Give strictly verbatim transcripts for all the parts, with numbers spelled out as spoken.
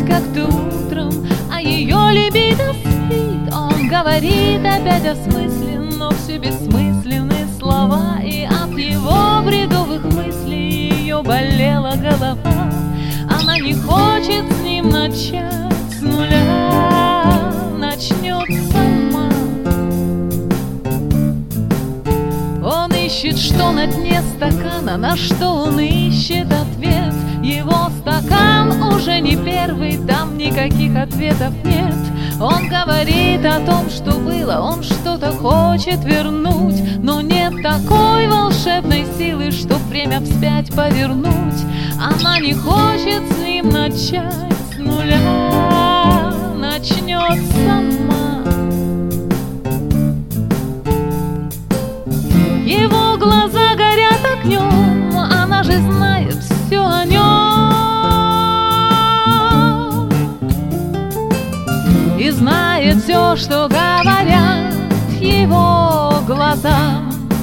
как-то утром, а ее либидо спит. Он говорит опять о смысле, но все бессмысленные слова, и от его бредовых мыслей ее болела голова. Она не хочет с ним начать с нуля, начнет сама. Он ищет, что на дне стакана, на что он ищет ответ. Его стакан уже не первый, там никаких ответов нет. Он говорит о том, что было, он что-то хочет вернуть, но нет такой волшебной силы, чтоб время вспять повернуть. Она не хочет с ним начать с нуля, начнет сама. Его глаза горят огнем, она же знает все о нем и знает все, что говорят его глаза.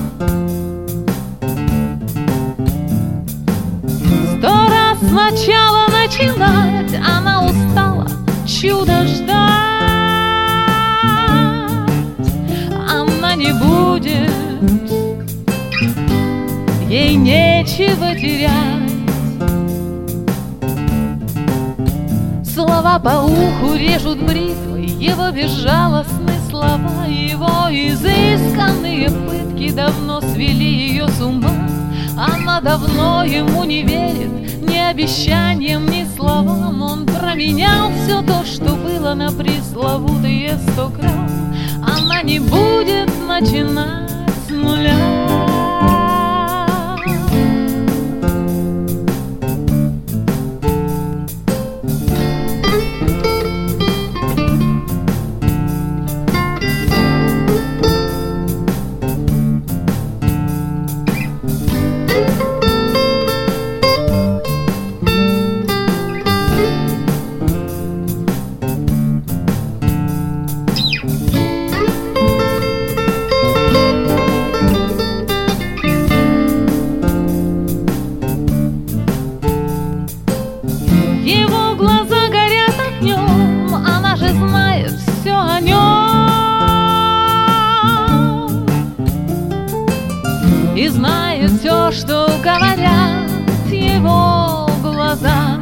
Сто раз сначала начинать, она устала чудо ждать. Она не будет, ей нечего терять. Слова по уху режут бритвой, его безжалостные слова, его изысканные пытки давно свели ее с ума. Она давно ему не верит, ни обещаниям, ни словам. Он променял все то, что было, на пресловутые сто грамм. Она не будет начинать с нуля. Его глаза горят огнем, она же знает все о нем и знает все, что говорят его глаза.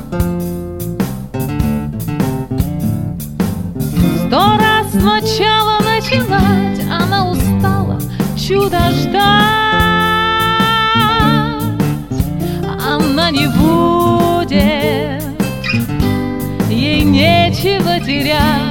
Сто раз сначала начинать, она устала чудо ждать. Она не будет, ей нечего терять.